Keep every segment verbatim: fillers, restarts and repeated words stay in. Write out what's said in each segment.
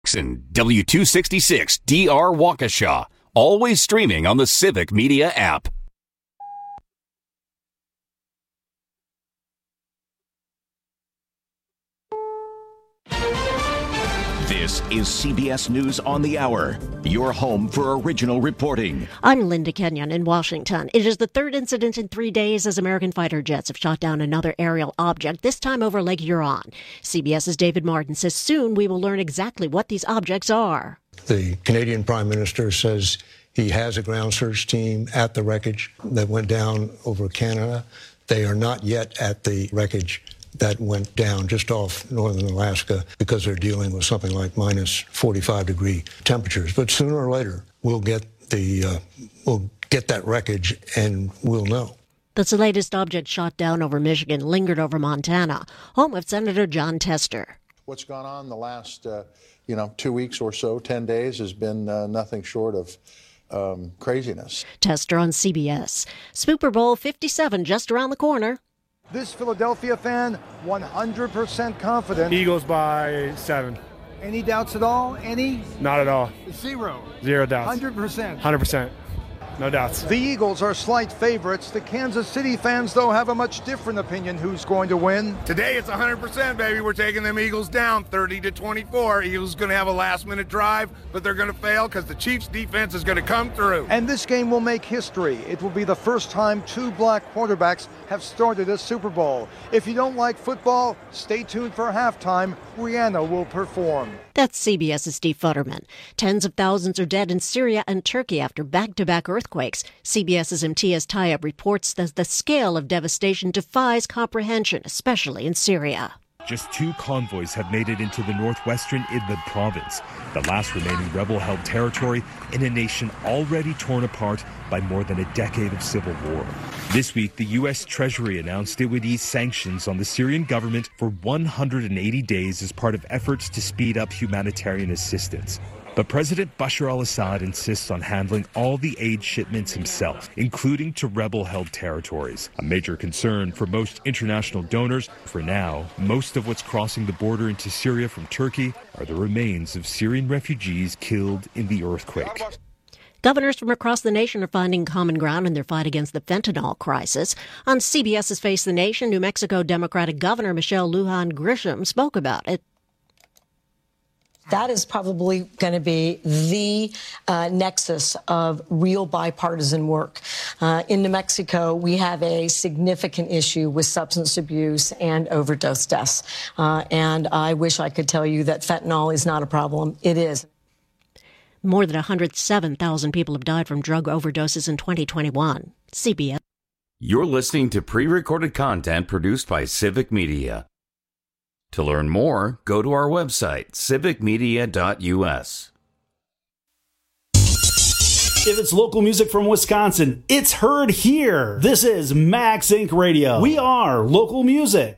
And W two sixty-six D R Waukesha. Always streaming on the Civic Media app. This is C B S News on the Hour, your home for original reporting. I'm Linda Kenyon in Washington. It is the third incident in three days as American fighter jets have shot down another aerial object, this time over Lake Huron. CBS's David Martin says soon we will learn exactly what these objects are. The Canadian Prime Minister says he has a ground search team at the wreckage that went down over Canada. They are not yet at the wreckage that went down just off northern Alaska because they're dealing with something like minus forty-five degree temperatures. But sooner or later, we'll get the uh, we'll get that wreckage and we'll know. That's the latest object shot down over Michigan, lingered over Montana, home of Senator Jon Tester. What's gone on the last, uh, you know, two weeks or so, ten days, has been uh, nothing short of um, craziness. Tester on C B S. Super Bowl fifty-seven just around the corner. This Philadelphia fan, one hundred percent confident. Eagles by seven. Any doubts at all? Any? Not at all. Zero. Zero doubts. one hundred percent. one hundred percent. No doubts. The Eagles are slight favorites. The Kansas City fans, though, have a much different opinion who's going to win. Today it's one hundred percent, baby. We're taking them Eagles down thirty to twenty-four. Eagles going to have a last-minute drive, but they're going to fail because the Chiefs' defense is going to come through. And this game will make history. It will be the first time two black quarterbacks have started a Super Bowl. If you don't like football, stay tuned for halftime. Rihanna will perform. That's CBS's Steve Futterman. Tens of thousands are dead in Syria and Turkey after back-to-back earthquakes. CBS's Imtiaz Tyab reports that the scale of devastation defies comprehension, especially in Syria. Just two convoys have made it into the northwestern Idlib province, the last remaining rebel-held territory in a nation already torn apart by more than a decade of civil war. This week, the U S Treasury announced it would ease sanctions on the Syrian government for one hundred eighty days as part of efforts to speed up humanitarian assistance. But President Bashar al-Assad insists on handling all the aid shipments himself, including to rebel-held territories. A major concern for most international donors. For now, most of what's crossing the border into Syria from Turkey are the remains of Syrian refugees killed in the earthquake. Governors from across the nation are finding common ground in their fight against the fentanyl crisis. On CBS's Face the Nation, New Mexico Democratic Governor Michelle Lujan Grisham spoke about it. That is probably going to be the uh, nexus of real bipartisan work. Uh, in New Mexico, we have a significant issue with substance abuse and overdose deaths. Uh, and I wish I could tell you that fentanyl is not a problem. It is. More than one hundred seven thousand people have died from drug overdoses in twenty twenty-one. C B S. You're listening to pre-recorded content produced by Civic Media. To learn more, go to our website, civic media dot u s. If it's local music from Wisconsin, it's heard here. This is Max Inc Radio. We are local music.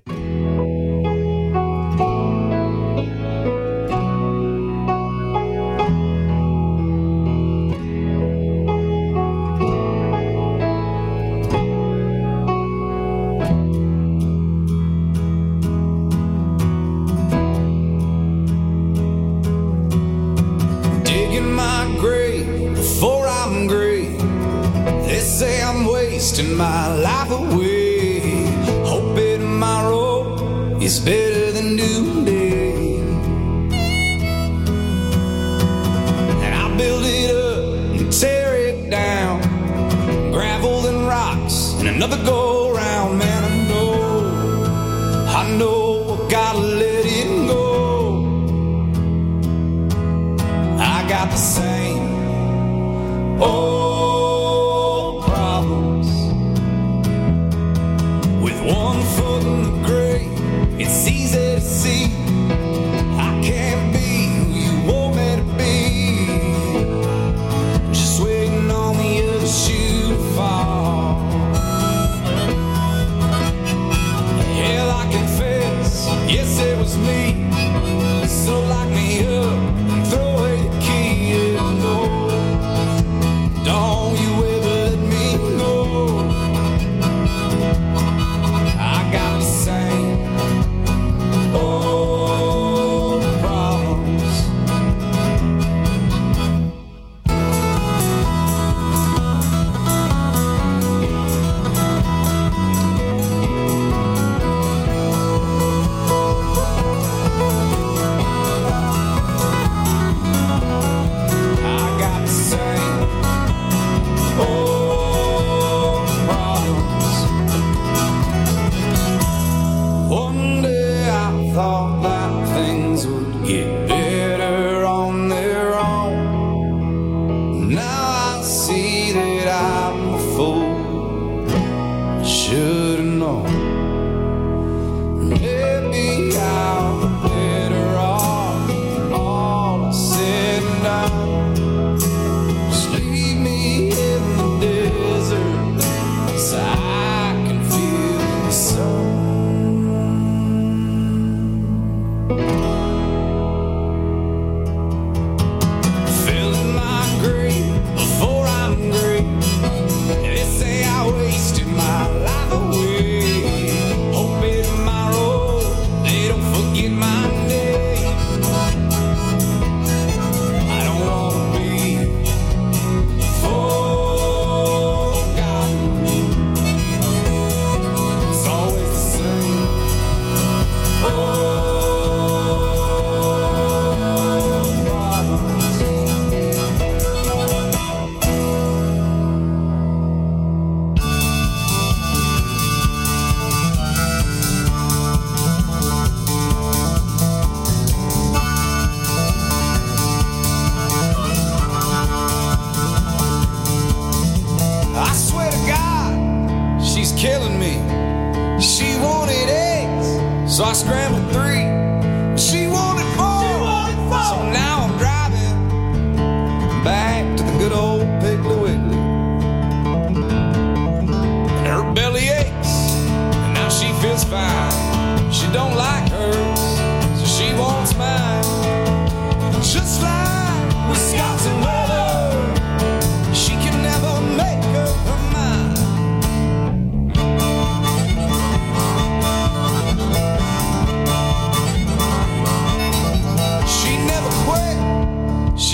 Wasting my life away, hoping tomorrow is better than noonday. And I build it up and tear it down, gravel and rocks and another go round. Man, I know, I know I gotta let it go. I got the same old problems. One foot in the grave, it's easy to see I can't be who you want me to be. Just waiting on the other shoe to fall. Hell, I confess, yes, it was me. So lock me up and throw away the key. Yeah,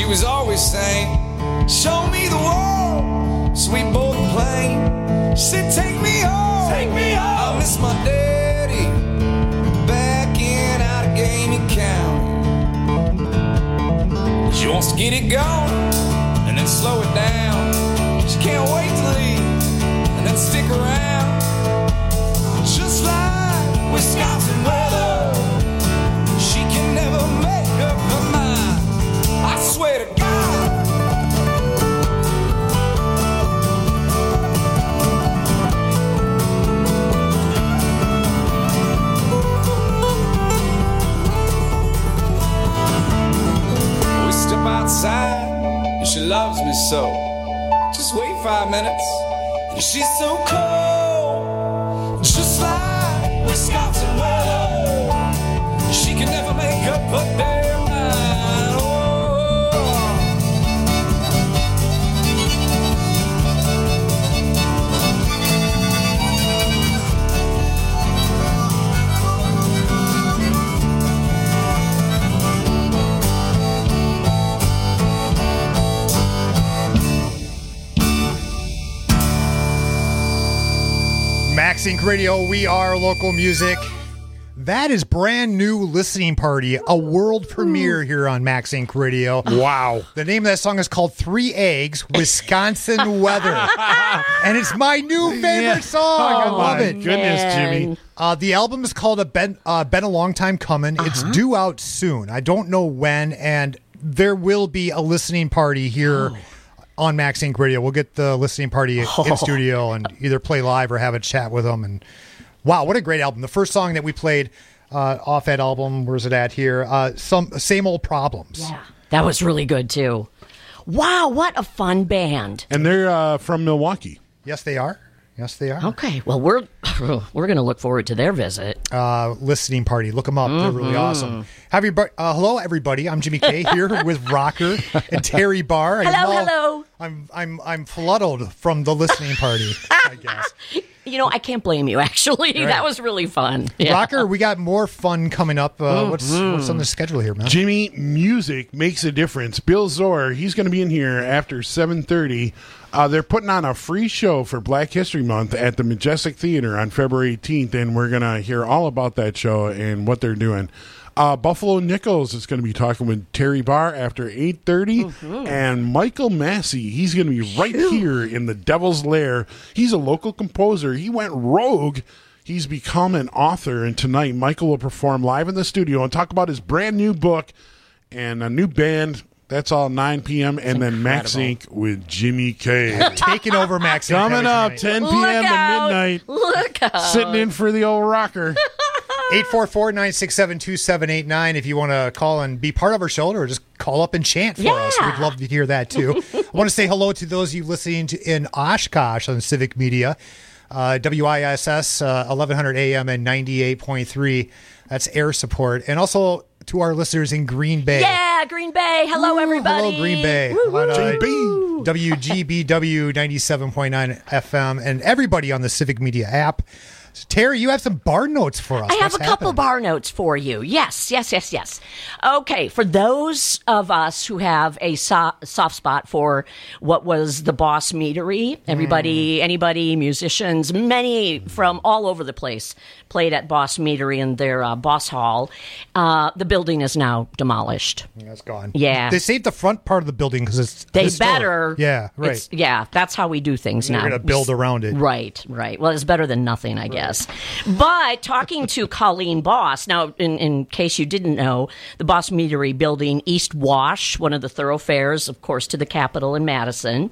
was always saying, show me the world, so we both play. She said, take me home, take me home. I miss my daddy, back in Allegheny County. She wants to get it going, and then slow it down. She can't wait to leave, and then stick around. Just like Wisconsin weather, she can never make up her mind. I swear to God. We step outside, and she loves me so. Just wait five minutes, and she's so cold. Just like Wisconsin weather, she can never make up her damn mind. Oh. Max Inc Radio, we are local music. That is brand new Listening Party, a world premiere here on Max Inc Radio. Wow. The name of that song is called Three Eggs, Wisconsin Weather. And it's my new favorite Yeah. song. I Oh, love my it. goodness, Jimmy. Uh, the album is called a Been, uh, Been a Long Time Coming. It's due out soon. I don't know when, and there will be a listening party here on Max Inc Radio. We'll get the listening party Oh. in studio and either play live or have a chat with them. And wow, what a great album! The first song that we played uh, off that album, where's it at here? Uh, some Same Old Problems. Yeah, that was really good too. Wow, what a fun band! And they're uh, from Milwaukee. Yes, they are. Yes, they are. Okay, well we're we're going to look forward to their visit. Uh, listening party. Look them up. They're really Mhm. awesome. Have you, uh, hello, everybody. I'm Jimmy K here with Rocker and Terry Barr. Hello, I'm all- hello. I'm I'm I'm flooded from the listening party. I guess. You know, I can't blame you. Actually, Right. that was really fun. Yeah. Rocker, we got more fun coming up. Uh, What's Mhm. what's on the schedule here, man? Jimmy, music makes a difference. Bill Zor, he's going to be in here after seven thirty. Uh, they're putting on a free show for Black History Month at the Majestic Theater on February eighteenth, and we're going to hear all about that show and what they're doing. Uh, Buffalo Nichols is going to be talking with Terry Barr after eight thirty, and Michael Massey, he's going to be right here in the Devil's Lair. He's a local composer. He went rogue. He's become an author, and tonight Michael will perform live in the studio and talk about his brand new book and a new band. That's all nine p.m. and then Max Incorporated with Jimmy K. Taking over Max Incorporated Coming up, tonight. ten p.m. to midnight. Look out. Sitting in for the old rocker. eight four four, nine six seven, two seven eight nine if you want to call and be part of our show, or just call up and chant for us. We'd love to hear that too. I want to say hello to those of you listening to in Oshkosh on Civic Media. Uh, W I S S uh, eleven hundred A M and ninety-eight point three. That's air support. And also to our listeners in Green Bay. Yeah, Green Bay. Hello, Woo, everybody. Hello, Green Bay. Woo, On, woo. uh, W G B W ninety-seven point nine F M and everybody on the Civic Media app. So, Terry, you have some bar notes for us. I have What's a couple happening? bar notes for you. Yes, yes, yes, yes. Okay, for those of us who have a so- soft spot for what was the Boss Meadery, everybody, anybody, musicians, many from all over the place played at Boss Meadery in their uh, Boss Hall. Uh, the building is now demolished. Yeah, it's gone. Yeah. They saved the front part of the building because it's They historic. better. Yeah, right. It's- yeah, that's how we do things They're now. gonna build around it. Right, right. Well, it's better than nothing, I guess. But talking to Colleen Boss, now, in, in case you didn't know, the Boss Meadery building, East Wash, one of the thoroughfares, of course, to the Capitol in Madison.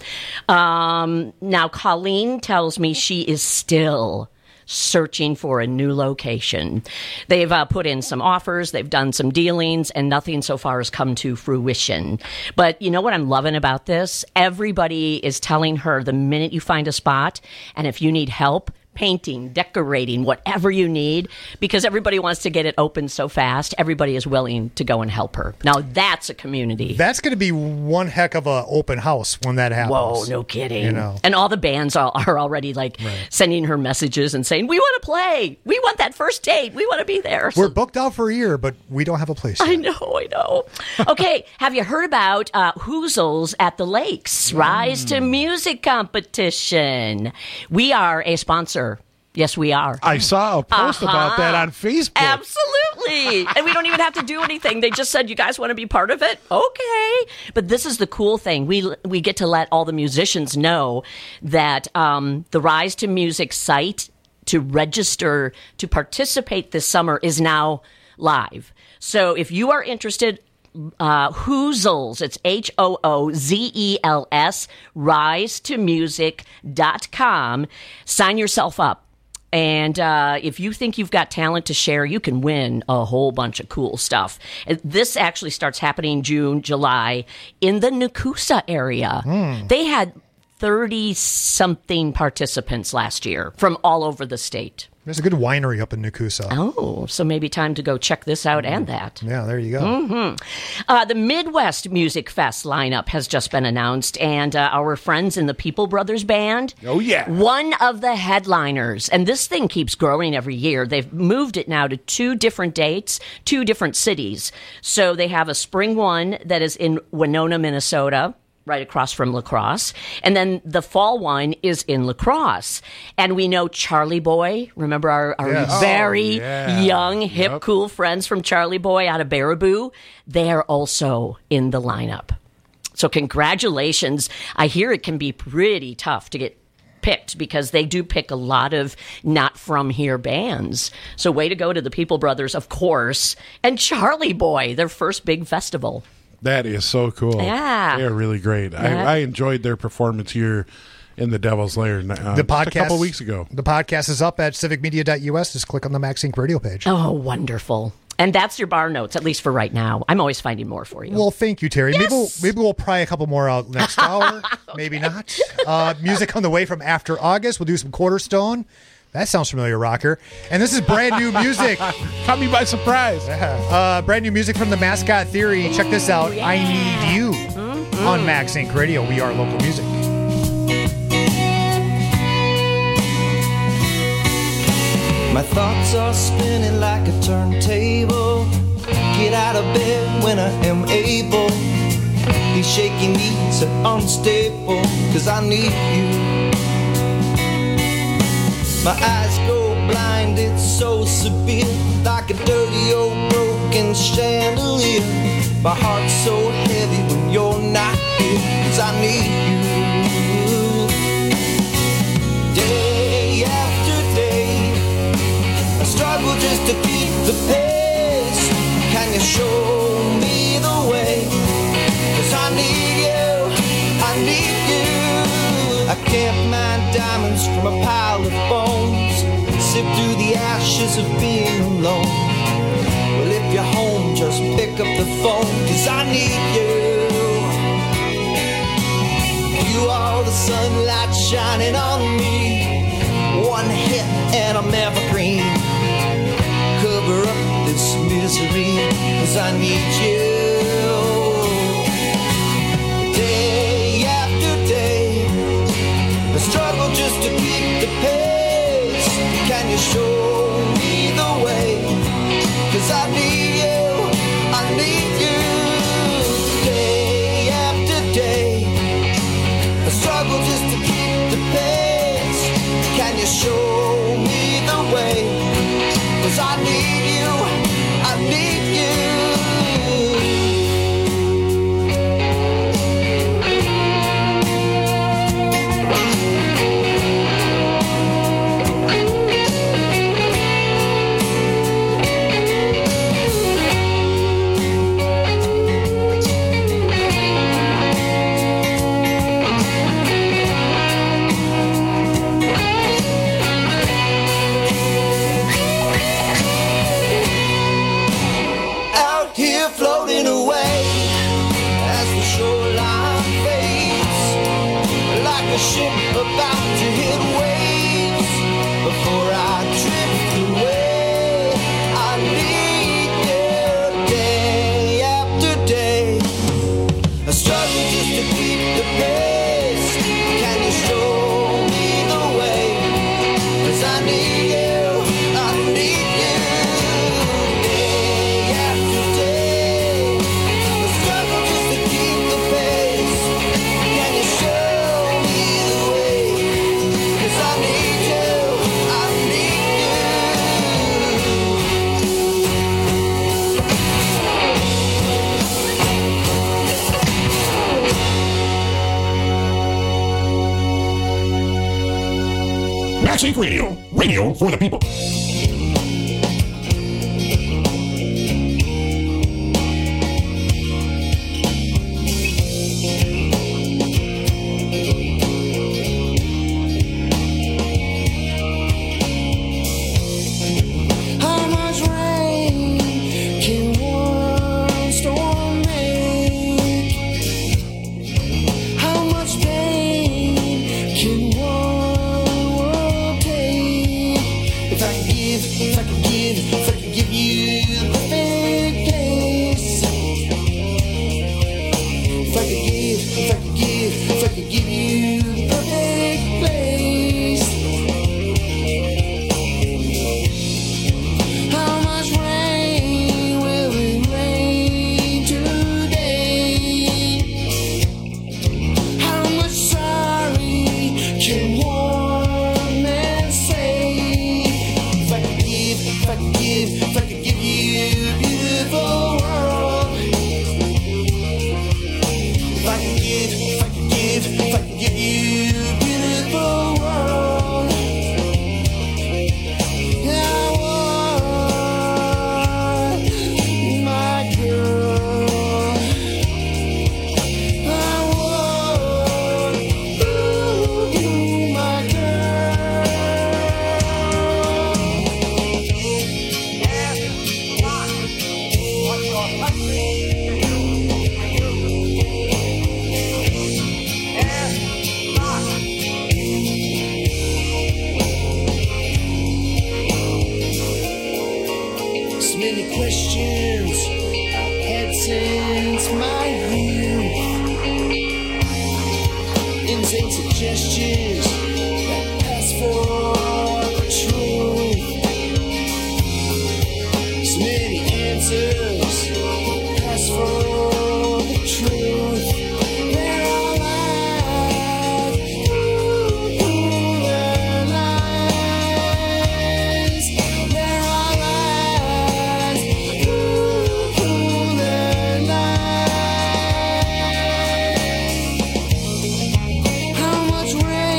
Um, now, Colleen tells me she is still searching for a new location. They've uh, put in some offers, they've done some dealings, and nothing so far has come to fruition. But you know what I'm loving about this? Everybody is telling her the minute you find a spot, and if you need help, painting, decorating, whatever you need, because everybody wants to get it open so fast. Everybody is willing to go and help her. Now, that's a community. That's going to be one heck of a open house when that happens. Whoa, no kidding. You know. And all the bands are, are already like right. sending her messages and saying, we want to play. We want that first date. We want to be there. We're so, booked out for a year, but we don't have a place yet. I know, I know. Okay, have you heard about uh, Hoozles at the Lakes? Mm. Rise to Music Competition. We are a sponsor. Yes, we are. I saw a post uh-huh. about that on Facebook. Absolutely. And we don't even have to do anything. They just said, you guys want to be part of it? Okay. But this is the cool thing. We we get to let all the musicians know that um, the Rise to Music site to register to participate this summer is now live. So if you are interested, Uh, Hoozles, it's H O O Z E L S, rise to music dot com. Sign yourself up. And uh, if you think you've got talent to share, you can win a whole bunch of cool stuff. This actually starts happening June, July in the Nakusa area. Mm. They had thirty-something participants last year from all over the state. There's a good winery up in Nakusa. Oh, so maybe time to go check this out and that. Yeah, there you go. Mm-hmm. Uh, the Midwest Music Fest lineup has just been announced, and uh, our friends in the People Brothers Band. Oh, yeah. One of the headliners, and this thing keeps growing every year. They've moved it now to two different dates, two different cities. So they have a spring one that is in Winona, Minnesota, right across from La Crosse. And then the fall one is in La Crosse. And we know Charlie Boy. Remember our, our yes. very oh, yeah. young, hip, yep. cool friends from Charlie Boy out of Baraboo? They are also in the lineup. So congratulations. I hear it can be pretty tough to get picked because they do pick a lot of not from here bands. So way to go to the People Brothers, of course, and Charlie Boy, their first big festival. That is so cool. Yeah. They're really great. Yeah. I, I enjoyed their performance here in the Devil's Lair uh, the podcast, a couple of weeks ago. The podcast is up at civic media dot U S. Just click on the Max Inc radio page. Oh, wonderful. And that's your bar notes, at least for right now. I'm always finding more for you. Well, thank you, Terry. Yes. Maybe, we'll, maybe we'll pry a couple more out next hour. Okay. Maybe not. Uh, music on the way from After August. We'll do some Quarterstone. That sounds familiar, rocker. And this is brand new music. Caught me by surprise. Yeah. Uh, brand new music from the Mascot Theory. Check this out. Yeah. I Need You mm-hmm. on Max Inc Radio. We are local music. My thoughts are spinning like a turntable. Get out of bed when I am able. These shaky knees are unstable, 'cause I need you. My eyes go blind, it's so severe, like a dirty old broken chandelier. My heart's so heavy when you're not here, 'cause I need you. Day after day, I struggle just to keep the pace. Can you show me the way? 'Cause I need you, I need you. I can't mine diamonds from a pile of bones, sift through the ashes of being alone. Well, if you're home, just pick up the phone, 'cause I need you. You are the sunlight shining on me. One hit and I'm evergreen. Cover up this misery, 'cause I need you. Day after day, I struggle just to keep the pace. Can you show me the way? 'Cause I need you, I need you. Day after day, I struggle just to keep the pace. Can you show me the way? 'Cause I need you, I need you. Ship about to hit waves, before I drift away. I need you day after day. I struggle just to keep the pace. Can you show me the way? 'Cause I need you, I need you day after day. I struggle just to keep the pace. Can you show me the way? 'Cause I need you, I need Max Inc Radio, radio for the people. How much rain can one storm make? How much pain can one world take? If I could give, if I could give, if I could give you the perfect place. If I could give, if I could give, if I could give you the perfect place. How much rain will it rain today? How much sorry can one man say? If I could give, if I could give, if I could give you a beautiful world. If I could give, if I could give, if I could give you a beautiful world. I want my girl. I want ooh, my girl. So many questions I've had since my youth. Insane suggestions that pass for the truth. So many answers pass for the truth. They're all lies. Ooh, they're lies. They're all lies. Ooh, they're lies. How much rain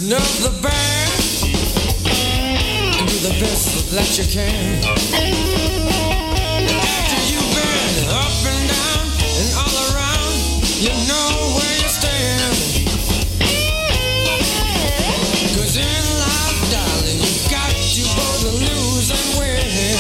Listen up the band and do the best that you can. After you've been up and down and all around, you know where you stand. 'Cause in life, darling, you got to both lose and win.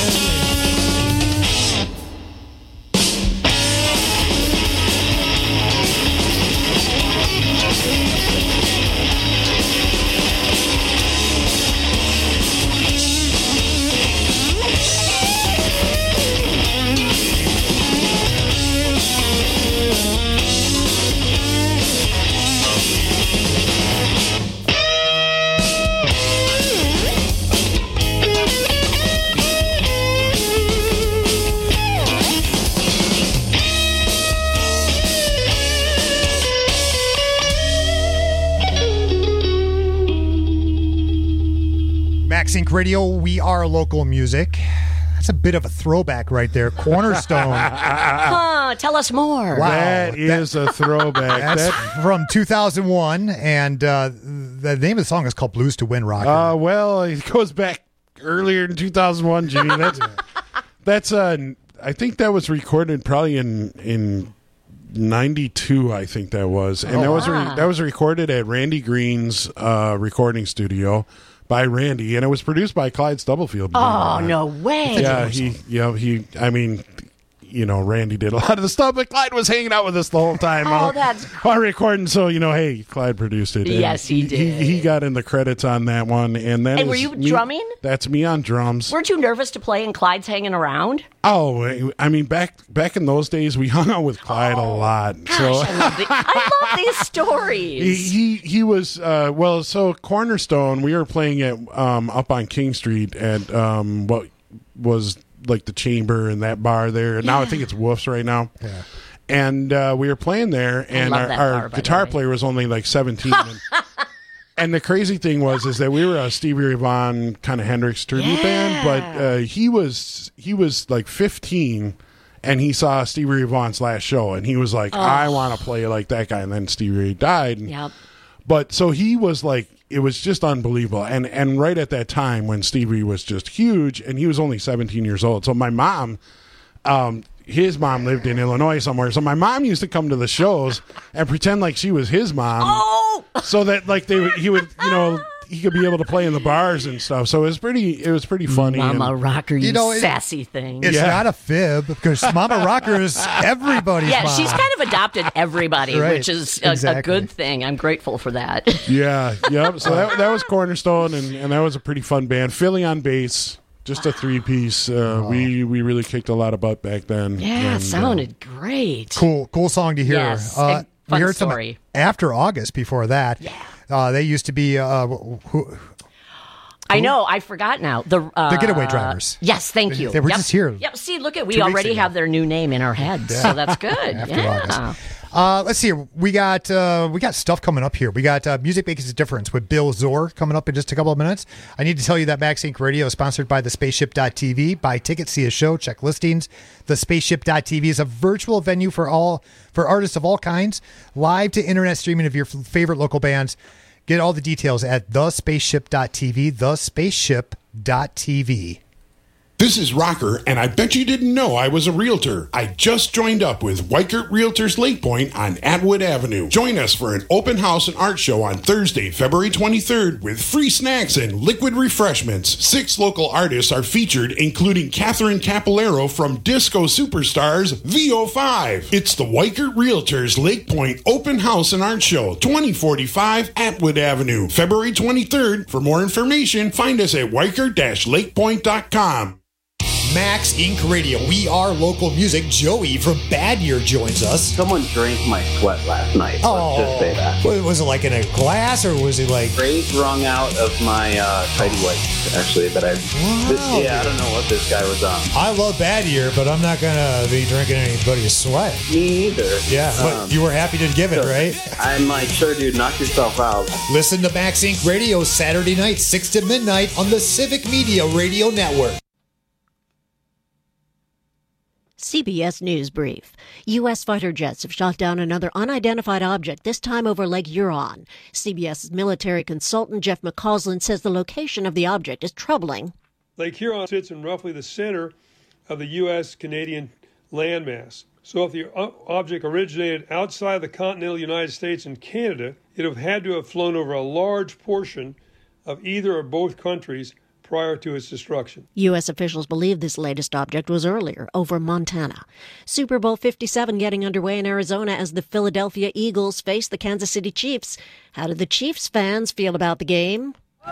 MaxInc Radio, we are local music. That's a bit of a throwback right there. Cornerstone. Huh, tell us more. Wow. That is a throwback. That's That- from two thousand one, and uh, the name of the song is called Blues to Win Rocker. Uh, well, it goes back earlier in two thousand one, Jimmy. That's, that's uh, I think that was recorded probably in in ninety-two, I think that was. And Oh, that was re- wow. that was recorded at Randy Green's uh, recording studio by Randy, and it was produced by Clyde Stubblefield. Oh, no way. Yeah, he, yeah, he, I mean, you know, Randy did a lot of the stuff, but Clyde was hanging out with us the whole time. Oh, while- that's while recording. So, you know, hey, Clyde produced it. And Yes, he did. He, he got in the credits on that one. And that And were is you me- drumming? That's me on drums. Weren't you nervous to play and Clyde's hanging around? Oh, I mean, back back in those days, we hung out with Clyde a lot. so I love, the, I love these he, stories. he he was uh, well. So Cornerstone, we were playing at um, up on King Street at um, what was like the Chamber and that bar there. And now I think it's Wolf's right now. Yeah. And uh, we were playing there, and love our, that our bar, by the guitar way. player was only like seventeen. and, and the crazy thing was is that we were a Stevie Ray Vaughan kind of Hendrix tribute Yeah. band, but uh, he was he was like fifteen. And he saw Stevie Ray Vaughan's last show, and he was like, Oh. I want to play like that guy. And then Stevie Ray died. And- Yep. But so he was like, it was just unbelievable. And and right at that time when Stevie was just huge, and he was only seventeen years old. So my mom, um, his mom lived in Illinois somewhere. So my mom used to come to the shows and pretend like she was his mom. Oh! So that like they would, he would, you know, he could be able to play in the bars and stuff. So it was pretty, it was pretty funny. Mama and- Rocker, you, You know, it- sassy thing. It's Yeah. not a fib because Mama Rocker is everybody's yeah, mom. she's kind of adopted everybody, Right, which is a, a exactly. good thing. I'm grateful for that. Yeah, yep. So that, that was Cornerstone, and, and that was a pretty fun band. Philly on bass, just a three piece. Uh, we we really kicked a lot of butt back then. Yeah, And, uh, sounded great. Cool, cool song to hear. Yes, uh, and fun we heard story. some after August before that. Yeah. Uh, they used to be uh, who, I know. I forgot now. The uh, The Getaway Drivers. Yes, thank you. They were Yep. just here Yep. See, look at we two weeks already ago. have their new name in our heads, Yeah. so that's good. After yeah. August. Uh, let's see. We got uh, we got stuff coming up here. We got uh, Music Makes a Difference with Bill Zor coming up in just a couple of minutes. I need to tell you that MaxInc Radio is sponsored by the spaceship dot t v. Buy tickets, see a show, check listings. The spaceship dot t v is a virtual venue for all for artists of all kinds, live to internet streaming of your f- favorite local bands. Get all the details at the spaceship dot t v. the spaceship dot t v. This is Rocker, and I bet you didn't know I was a realtor. I just joined up with Weichert Realtors Lake Point on Atwood Avenue. Join us for an open house and art show on Thursday, February twenty-third, with free snacks and liquid refreshments. Six local artists are featured, including Catherine Capillero from Disco Superstars V O five. It's the Weichert Realtors Lake Point Open House and Art Show, twenty forty-five Atwood Avenue, February twenty-third. For more information, find us at weichert dash lake point dot com. Max Inc Radio. We are local music. Joey from Bad Year joins us. Someone drank my sweat last night. Oh, Let's just say that. Wa- Was it like in a glass or was it like? Straight wrung out of my uh, tidy whities, actually. That I, this, yeah, I don't know what this guy was on. I love Bad Year, but I'm not gonna be drinking anybody's sweat. Me either. Yeah, but Um, you were happy to give it, so right? I'm like, sure, dude, knock yourself out. Listen to Max Inc Radio Saturday night, six to midnight on the Civic Media Radio Network. C B S News Brief. U S fighter jets have shot down another unidentified object, this time over Lake Huron. CBS's military consultant Jeff McCausland says the location of the object is troubling. Lake Huron sits in roughly the center of the U S-Canadian landmass. So if the object originated outside the continental United States and Canada, it would have had to have flown over a large portion of either or both countries prior to its destruction. U S officials believe this latest object was earlier, over Montana. Super Bowl fifty-seven getting underway in Arizona as the Philadelphia Eagles face the Kansas City Chiefs. How did the Chiefs fans feel about the game?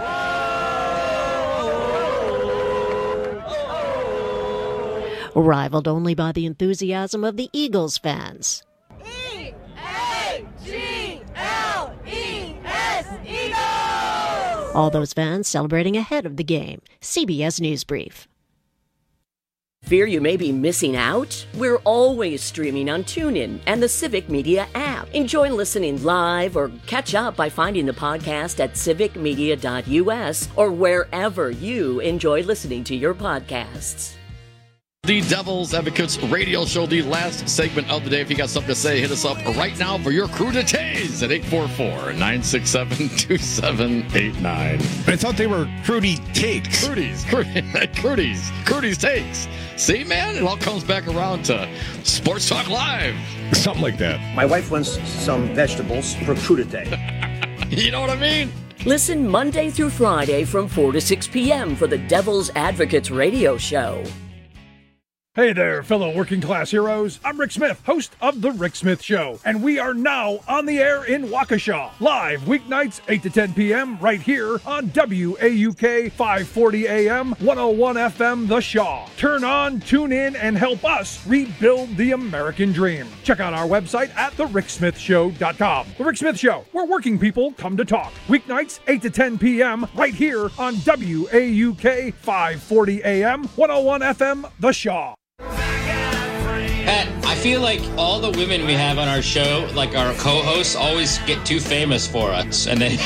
Rivaled only by the enthusiasm of the Eagles fans. E A G L E S, Eagles! All those fans celebrating ahead of the game. C B S News Brief. Fear you may be missing out? We're always streaming on TuneIn and the Civic Media app. Enjoy listening live or catch up by finding the podcast at civic media dot U S or wherever you enjoy listening to your podcasts. The Devil's Advocates radio show, the last segment of the day. If you got something to say, hit us up right now for your crew to tase at eight four four, nine six seven, two seven eight nine. I thought they were Crudy Takes. Crudy's, Crudy's, Crudy's Takes. See, man, it all comes back around to Sports Talk Live. Something like that. My wife wants some vegetables for crudité. You know what I mean? Listen Monday through Friday from four to six p.m. for the Devil's Advocates radio show. Hey there, fellow working class heroes. I'm Rick Smith, host of The Rick Smith Show, and we are now on the air in Waukesha, live weeknights eight to ten p.m. right here on W A U K five forty A M, one oh one F M The Shaw. Turn on, tune in, and help us rebuild the American dream. Check out our website at the rick smith show dot com. The Rick Smith Show, where working people come to talk. Weeknights eight to ten p.m. right here on W A U K five forty A M, one oh one F M The Shaw. Pat, I feel like all the women we have on our show, like our co-hosts, always get too famous for us. And then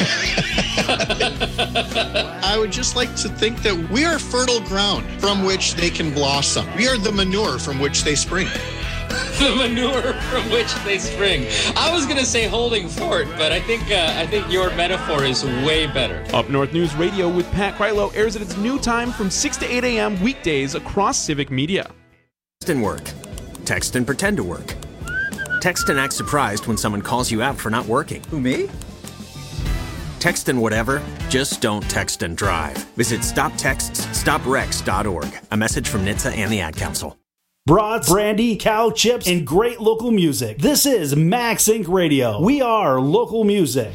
I would just like to think that we are fertile ground from which they can blossom. We are the manure from which they spring. The manure from which they spring. I was going to say holding fort, but I think uh, I think your metaphor is way better. Up North News Radio with Pat Krylo airs at its new time from six to eight a.m. weekdays across Civic Media. Text and work. Text and pretend to work. Text and act surprised when someone calls you out for not working. Who, me? Text and whatever, just don't text and drive. Visit stop texts stop wrecks dot org. A message from N H T S A and the Ad Council. Brats, brandy, cow chips, and great local music. This is Max Inc Radio. We are local music.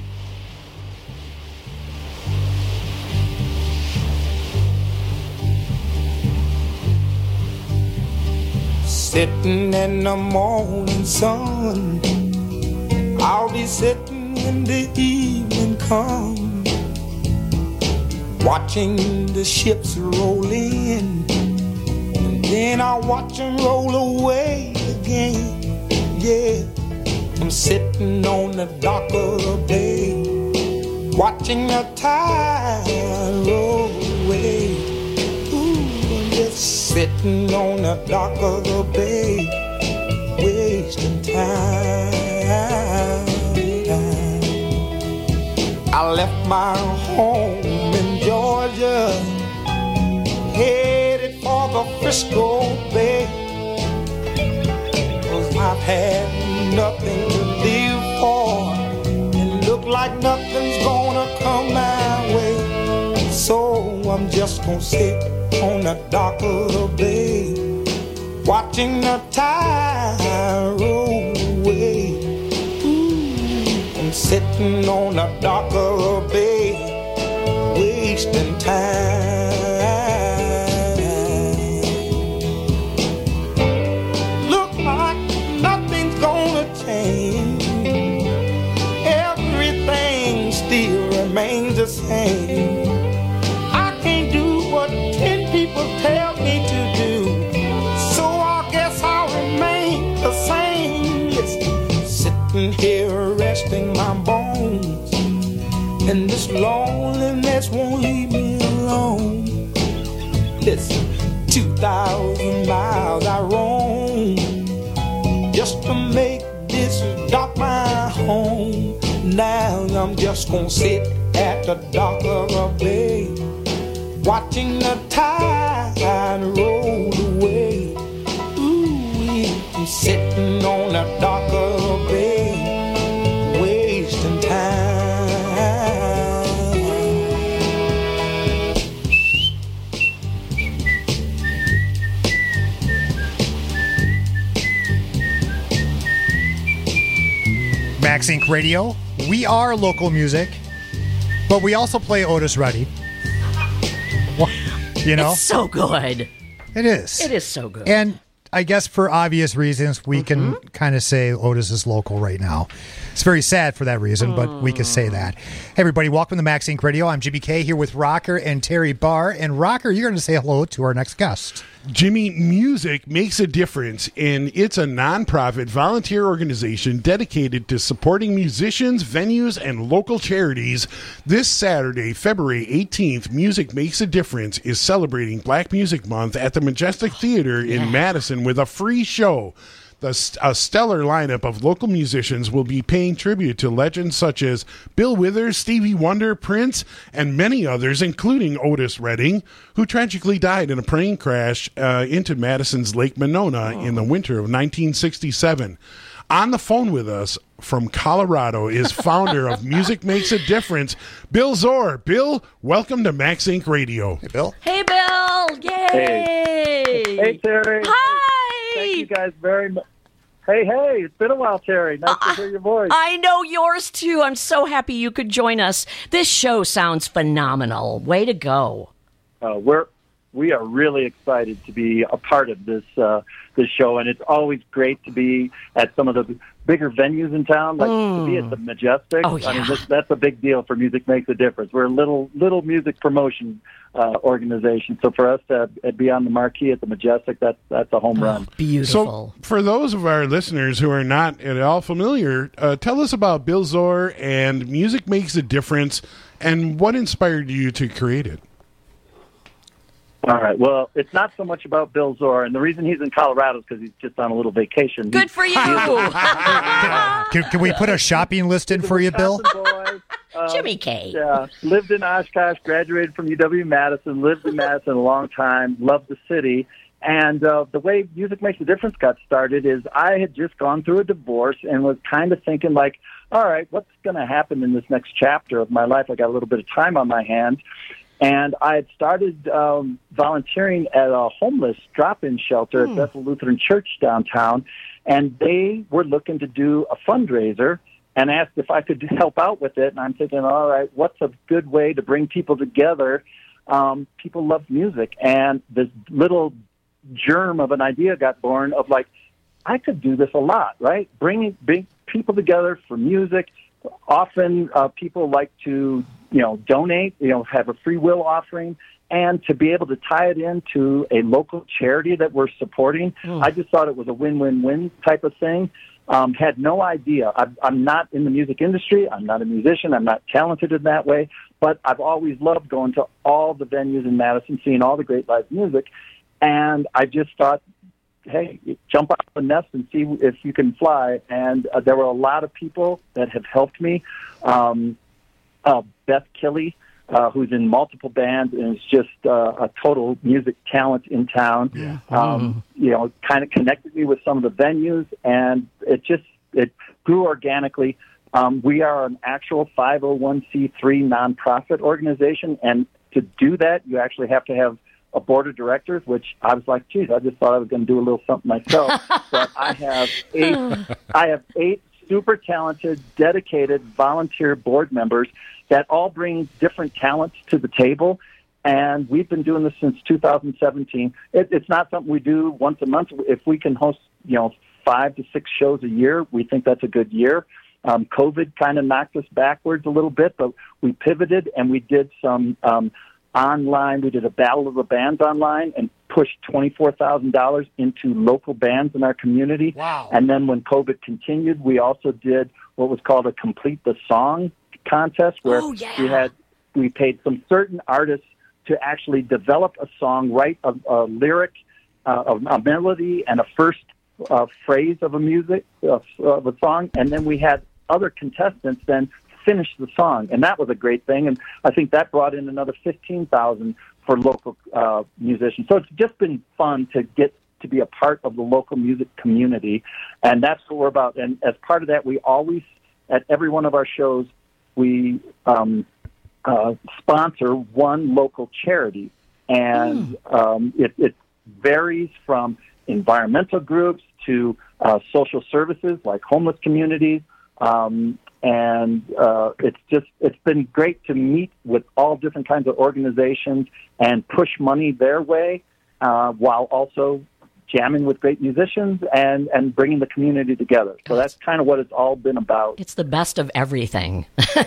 Sitting in the morning sun, I'll be sitting when the evening comes, watching the ships roll in, and then I'll watch them roll away again. Yeah, I'm sitting on the dock of the bay, watching the tide roll away. Sitting on the dock of the bay, wasting time. I left my home in Georgia, headed for the Frisco Bay, 'cause I've had nothing to live for, and look like nothing's gonna come my way. So I'm just gonna sit on the dock of the bay, watching the tide roll away. Ooh, I'm sitting on the dock of the bay, wasting time. Look like nothing's gonna change, everything still remains the same. People tell me to do, so I guess I'll remain the same. Listen, sitting here resting my bones, and this loneliness won't leave me alone. Listen, two thousand miles I roam, just gonna sit at the dock of a bay, watching the tide roll away. Ooh, I'm sitting on the dock of a bay, wasting time. Max Inc Radio. We are local music, but we also play Otis Redding. You know? It's so good. It is. It is so good. And I guess for obvious reasons, we Mm-hmm. can kind of say Otis is local right now. It's very sad for that reason, but we can say that. Hey, everybody, welcome to Max Inc Radio. I'm Jimmy K here with Rocker and Terry Barr. And Rocker, you're going to say hello to our next guest. Jimmy, music makes a difference, and it's a nonprofit volunteer organization dedicated to supporting musicians, venues, and local charities. This Saturday, February eighteenth, Music Makes a Difference is celebrating Black Music Month at the Majestic Theater in Yeah. Madison with a free show. The, a stellar lineup of local musicians will be paying tribute to legends such as Bill Withers, Stevie Wonder, Prince, and many others, including Otis Redding, who tragically died in a plane crash uh, into Madison's Lake Monona in the winter of nineteen sixty-seven. On the phone with us from Colorado is founder of Music Makes a Difference, Bill Zor. Bill, welcome to Max Inc Radio. Hey, Bill. Hey, Bill. Yay. Hey, Terry. Hi. Thank you guys very much. Hey, hey, it's been a while, Terry. Nice uh, to hear your voice. I know yours, too. I'm so happy you could join us. This show sounds phenomenal. Way to go. Uh, we're, we are really excited to be a part of this uh, this show, and it's always great to be at some of the bigger venues in town, like mm. to be at the Majestic. Oh, yeah. I mean, this, that's a big deal for Music Makes a Difference. We're a little little music promotion uh, organization, so for us to be on the marquee at the Majestic, that's that's a home run. Oh, beautiful. So, for those of our listeners who are not at all familiar, uh, tell us about Bill Zor and Music Makes a Difference, and what inspired you to create it. All right. Well, it's not so much about Bill Zor, and the reason he's in Colorado is because he's just on a little vacation. Good for you. can, can we put a shopping list in for you, Bill? Boy, uh, Jimmy K. Yeah. Lived in Oshkosh, graduated from U W Madison, lived in Madison a long time, loved the city. And uh, the way Music Makes a Difference got started is I had just gone through a divorce and was kind of thinking like, all right, what's going to happen in this next chapter of my life? I got a little bit of time on my hands. And I had started um, volunteering at a homeless drop-in shelter Hmm. at Bethel Lutheran Church downtown, and they were looking to do a fundraiser and asked if I could help out with it. And I'm thinking, all right, what's a good way to bring people together? Um, people love music, and this little germ of an idea got born of like, I could do this a lot, right? Bringing bring people together for music. Often uh, people like to, you know, donate, you know, have a free will offering, and to be able to tie it into a local charity that we're supporting. Mm. I just thought it was a win-win-win type of thing. Um, had no idea. I've, I'm not in the music industry. I'm not a musician. I'm not talented in that way, but I've always loved going to all the venues in Madison, seeing all the great live music, and I just thought, hey, jump out of the nest and see if you can fly. And uh, there were a lot of people that have helped me. Um, uh, Beth Killey, uh, who's in multiple bands and is just uh, a total music talent in town. Yeah. Um, you know, kind of connected me with some of the venues, and it just it grew organically. Um, we are an actual five oh one c three nonprofit organization, and to do that, you actually have to have a board of directors, which I was like, geez, I just thought I was going to do a little something myself. But I have eight, I have eight super talented, dedicated volunteer board members that all bring different talents to the table. And we've been doing this since two thousand seventeen. It, it's not something we do once a month. If we can host, you know, five to six shows a year, we think that's a good year. Um, COVID kind of knocked us backwards a little bit, but we pivoted and we did some um, online. We did a Battle of the Bands online and pushed twenty-four thousand dollars into local bands in our community. Wow. And then when COVID continued, we also did what was called a Complete the Song contest, where Oh, yeah. we had we paid some certain artists to actually develop a song, write a, a lyric, uh, a, a melody, and a first uh, phrase of a music of, of a song, and then we had other contestants then finish the song, and that was a great thing. And I think that brought in another fifteen thousand for local uh, musicians. So it's just been fun to get to be a part of the local music community, and that's what we're about. And as part of that, we always, at every one of our shows, we um, uh, sponsor one local charity, and mm. um, it, it varies from environmental groups to uh, social services like homeless communities, um, and uh, it's just it's been great to meet with all different kinds of organizations and push money their way, uh, while also jamming with great musicians and, and bringing the community together. So that's kind of what it's all been about. It's the best of everything.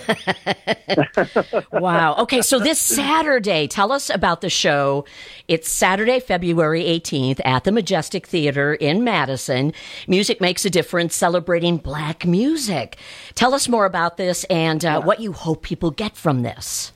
Wow. Okay, so this Saturday, tell us about the show. It's Saturday, February eighteenth at the Majestic Theater in Madison. Music Makes a Difference, celebrating Black music. Tell us more about this and uh, what you hope people get from this.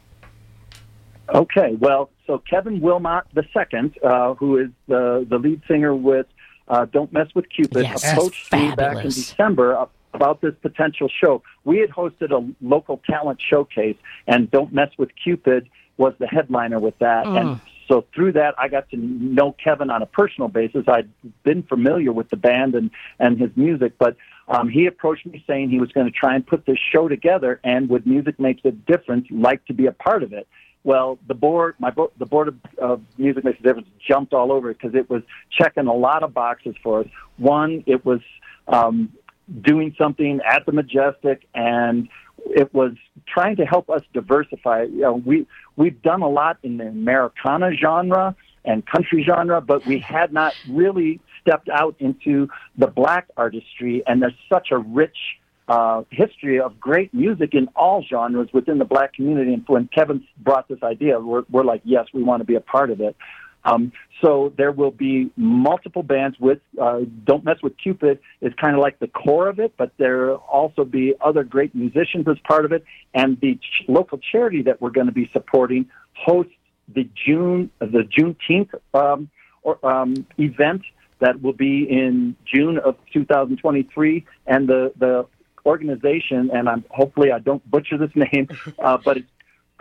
Okay, well, so Kevin Wilmot the second, uh, who is the, the lead singer with uh, Don't Mess with Cupid, yes, approached me back in December about this potential show. We had hosted a local talent showcase, and Don't Mess with Cupid was the headliner with that. Mm. And so through that, I got to know Kevin on a personal basis. I'd been familiar with the band and, and his music, but um, he approached me saying he was going to try and put this show together, and with Music Makes a Difference, like to be a part of it. Well, the board, my bo- the board of uh, Music Makes a Difference jumped all over it because it was checking a lot of boxes for us. One, it was um, doing something at the Majestic, and it was trying to help us diversify. You know, we we've done a lot in the Americana genre and country genre, but we had not really stepped out into the Black artistry, and there's such a rich Uh, history of great music in all genres within the Black community. And when Kevin brought this idea, we're, we're like, yes, we want to be a part of it. Um, so there will be multiple bands with uh, Don't Mess with Cupid is kind of like the core of it, but there will also be other great musicians as part of it. And the ch- local charity that we're going to be supporting hosts the June the Juneteenth um, or, um, event that will be in June of two thousand twenty-three, and the the organization, and I'm hopefully I don't butcher this name, uh, but it's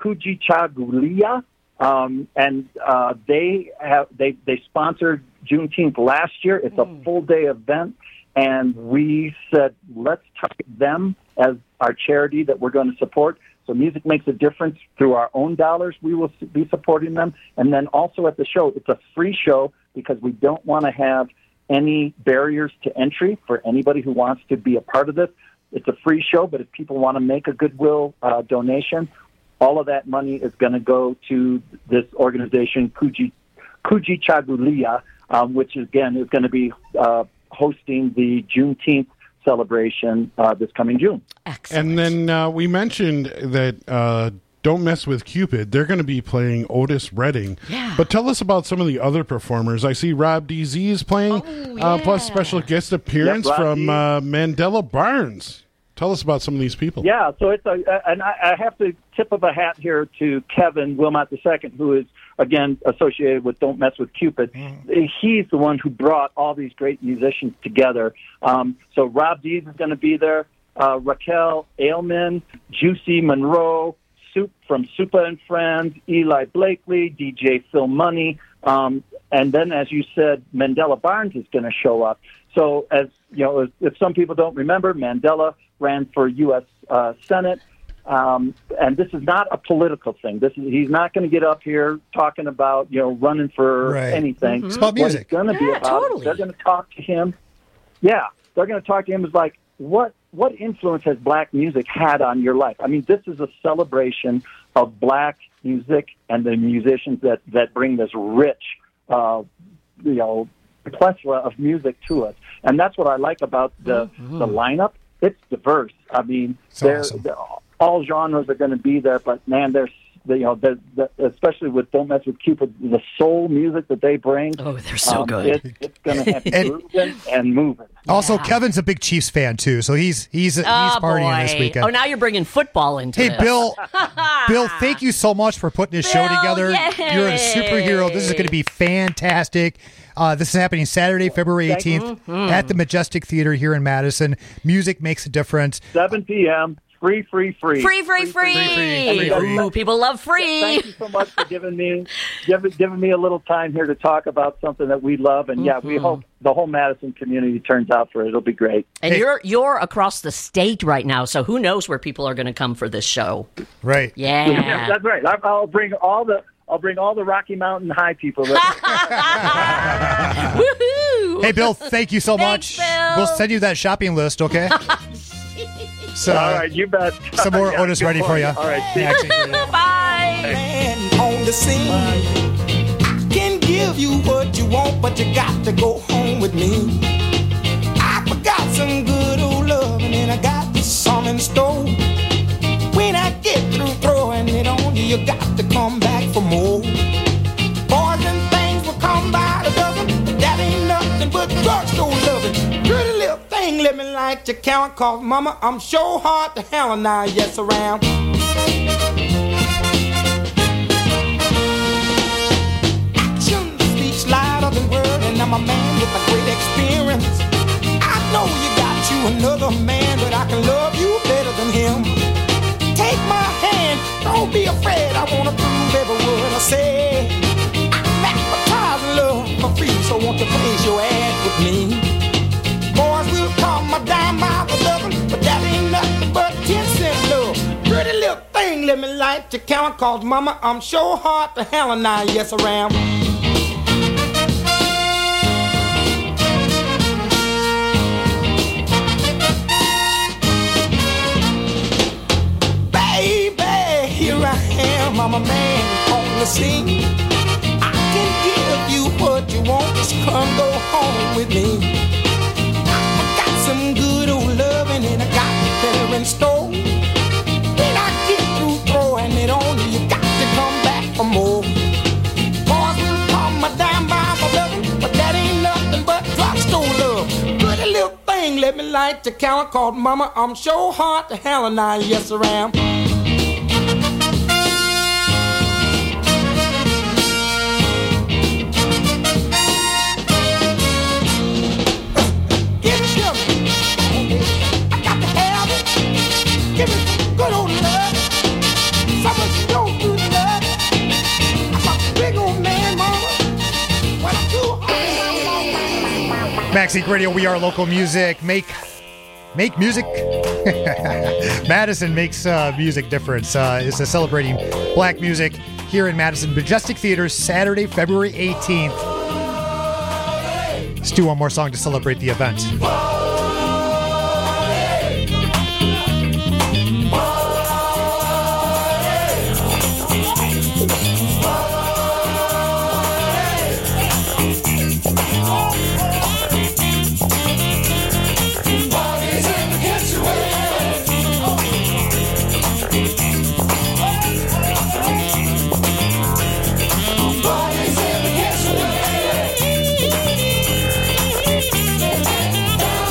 Kujichagulia, um, and uh, they have they they sponsored Juneteenth last year. It's mm. a full day event, and we said let's target them as our charity that we're going to support. So Music Makes a Difference through our own dollars. We will be supporting them, and then also at the show, it's a free show because we don't want to have any barriers to entry for anybody who wants to be a part of this. It's a free show, but if people want to make a Goodwill uh, donation, all of that money is going to go to this organization, Kuji, Kujichagulia, um, which, again, is going to be uh, hosting the Juneteenth celebration uh, this coming June. Excellent. And then uh, we mentioned that uh, Don't Mess with Cupid. They're going to be playing Otis Redding. Yeah. But tell us about some of the other performers. I see Rob D Z is playing, oh, yeah. uh, plus special guest appearance yep, from uh, Mandela Barnes. Tell us about some of these people. Yeah, so it's a, and I have to tip of a hat here to Kevin Wilmot the second, who is, again, associated with Don't Mess with Cupid. Mm. He's the one who brought all these great musicians together. Um, so Rob Dees is going to be there, uh, Raquel Ailman, Juicy Monroe, Soup from Supa and Friends, Eli Blakely, D J Phil Money, um, and then, as you said, Mandela Barnes is going to show up. So, as you know, if, if some people don't remember, Mandela ran for U S Uh, Senate, um, and this is not a political thing. This is he's not going to get up here talking about you know running for right. anything. Mm-hmm. It's about music. What it's going to yeah, be about. Totally. They're going to talk to him. Yeah, they're going to talk to him as like what what influence has Black music had on your life? I mean, this is a celebration of Black music and the musicians that that bring this rich, uh, you know, plethora of music to us, and that's what I like about the mm-hmm. the lineup. It's diverse. I mean, they're, awesome. they're, all genres are going to be there, but man, there's you know, the, the, especially with Don't Mess with Cupid, the soul music that they bring. Oh, they're so um, good. It, it's going to have grooving and moving. Also, Yeah. Kevin's a big Chiefs fan too, so he's he's he's Oh, partying boy. this weekend. Oh, now you're bringing football into Hey, this. Bill, Bill, thank you so much for putting this show Bill, together. yay. You're a superhero. This is going to be fantastic. Uh, this is happening Saturday, February eighteenth Mm-hmm. at the Majestic Theater here in Madison. Music Makes a Difference. seven p.m. free, free, free. Free, free, free. free, free, free. Ooh, people love free. Thank you so much for giving me giving, giving me a little time here to talk about something that we love. And, yeah, mm-hmm. we hope the whole Madison community turns out for it. It'll be great. And hey. you're you're across the state right now, so who knows where people are going to come for this show. Right. Yeah. yeah that's right. I'll bring all the... I'll bring all the Rocky Mountain High people. Woohoo! Hey, Bill, thank you so Thanks, much. Bill. We'll send you that shopping list, okay? So, all right, you bet. Some more yeah, Otis ready for you. All right, see you. Bye. Man on the scene. I can give you what you want, but you got to go home with me. I forgot some good old love, and then I got some in store. When I get through throwing it on you, you got to come back for more. Boys and things will come by the dozen, but that ain't nothing but drugstore loving. Pretty little thing, let me like your count, cause mama, I'm sure hard to handle now, yes around. Action speaks louder than word, and I'm a man with a great experience. I know you got you another man, but I can love you better than him. Take my hand, don't be afraid, I wanna prove every word I say. I'm advertising love for free, so won't you place your ad with me? Boys will call my dime by the dozen, but that ain't nothing but ten cent love. Pretty little thing, let me light your count, cause mama, I'm sure hard to hell and I, yes I am. I'm a man on the scene. I can give you what you want, just come go home with me. I got some good old loving and I got it better in store. When I get through throwing it on you, you got to come back for more. Boys will call my dime by my loving, but that ain't nothing but drugstore love. Pretty little thing, let me light your count, called mama, I'm sure hard to hell and I, yes I am. Give me some good old love, some of your good love. I'm a big old man, mama. What I do? Max Inc Radio, we are local music. Make make music. Madison makes uh, music difference. Uh, is celebrating black music here in Madison Majestic Theater Saturday, February eighteenth. Let's do one more song to celebrate the event. Boys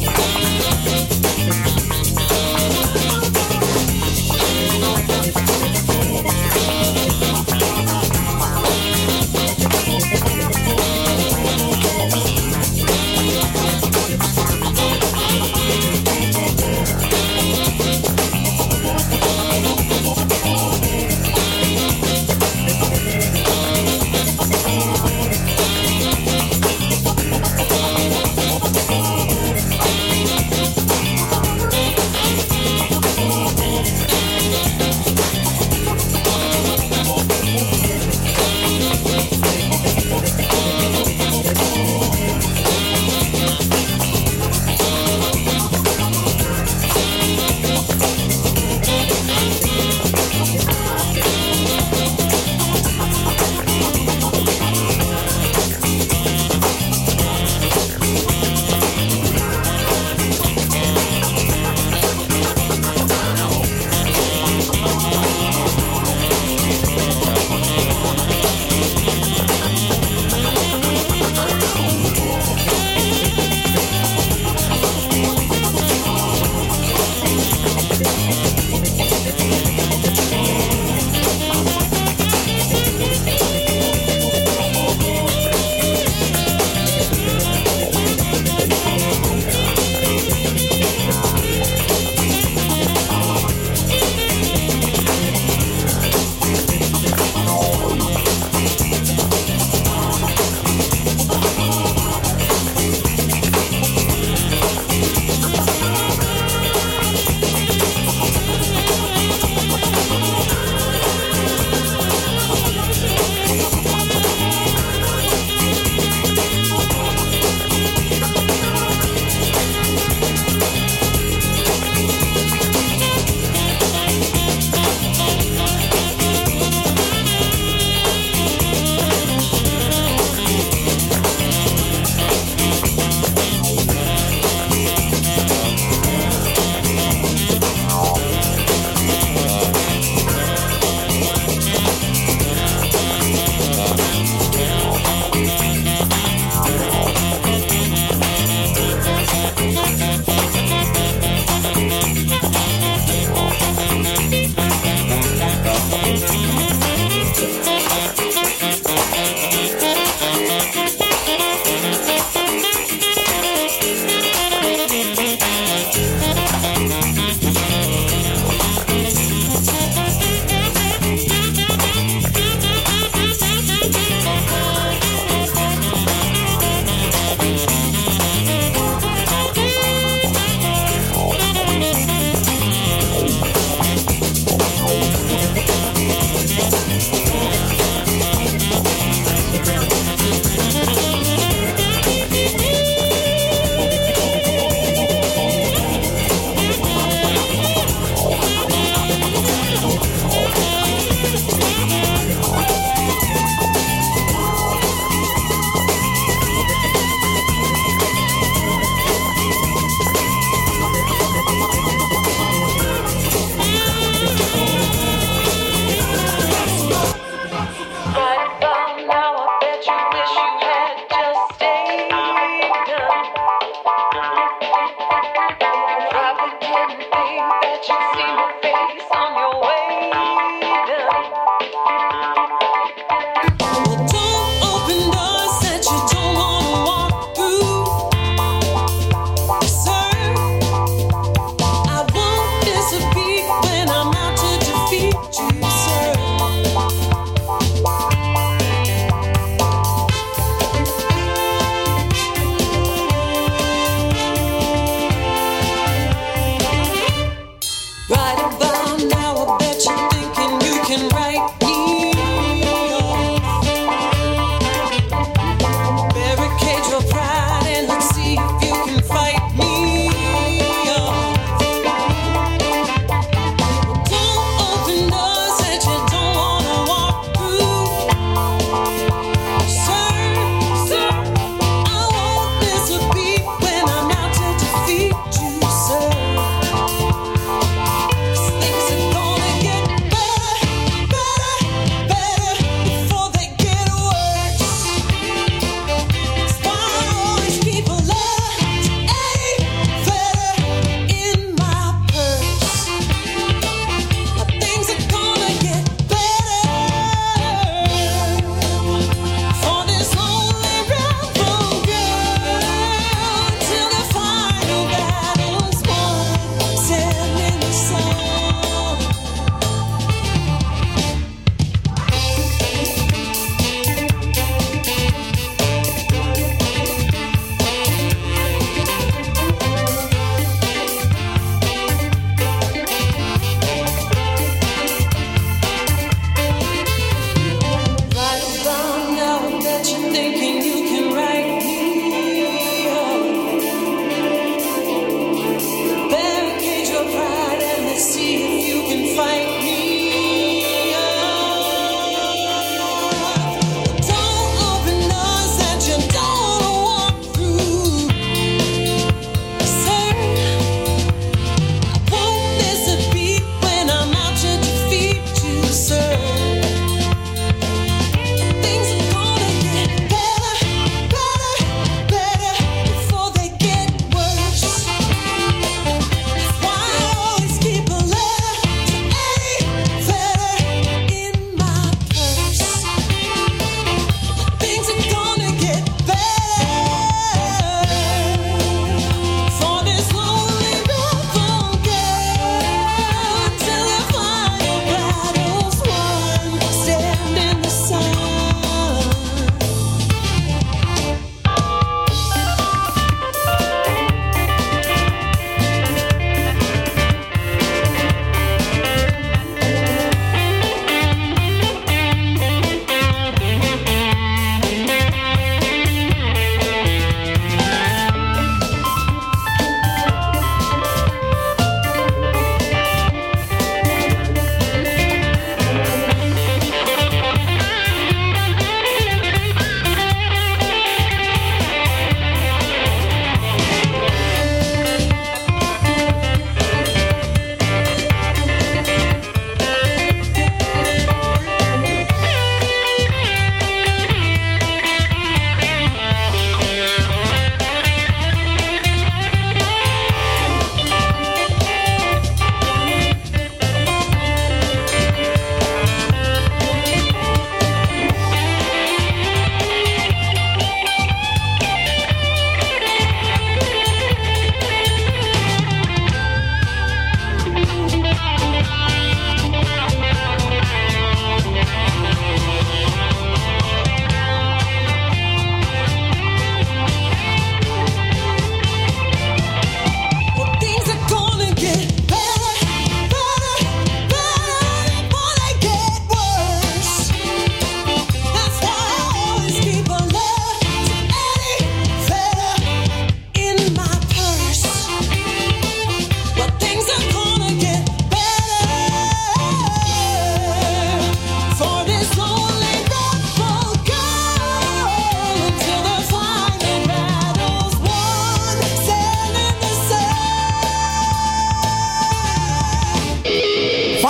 Right.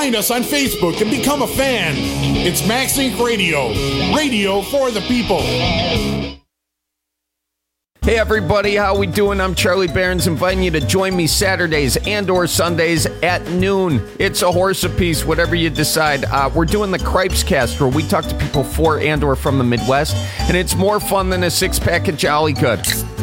Find us on Facebook and become a fan. It's Max Incorporated Radio. Radio for the people. Hey everybody, how we doing? I'm Charlie Barons, inviting you to join me Saturdays and or Sundays at noon. It's a horse apiece, whatever you decide. Uh, we're doing the Cripes Cast, where we talk to people for and or from the Midwest, and it's more fun than a six-pack of Jolly Good.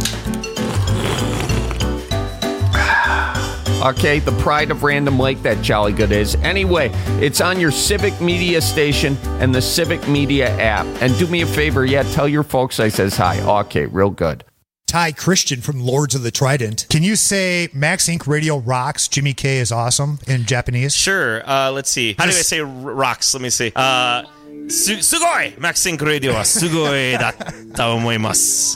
Okay, the pride of Random Lake, that Jolly Good is. Anyway, it's on your Civic Media station and the Civic Media app. And do me a favor, yeah, tell your folks I says hi. Okay, real good. Ty Christian from Lords of the Trident. Can you say Max Incorporated Radio rocks, Jimmy K is awesome in Japanese? Sure. Uh, let's see. How do I say r- rocks? Let me see. Uh, su- sugoi! Max Incorporated Radio wa sugoi datta omoimasu.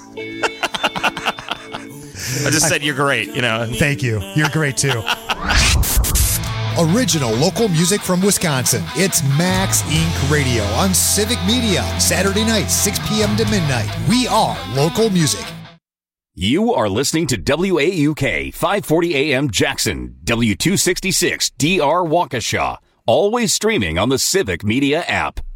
I just said you're great, you know. Thank you. You're great, too. Original local music from Wisconsin. It's Max Incorporated Radio on Civic Media. Saturday night, six p.m. to midnight. We are local music. You are listening to W A U K five forty A M Jackson, W two sixty-six D R Waukesha. Always streaming on the Civic Media app.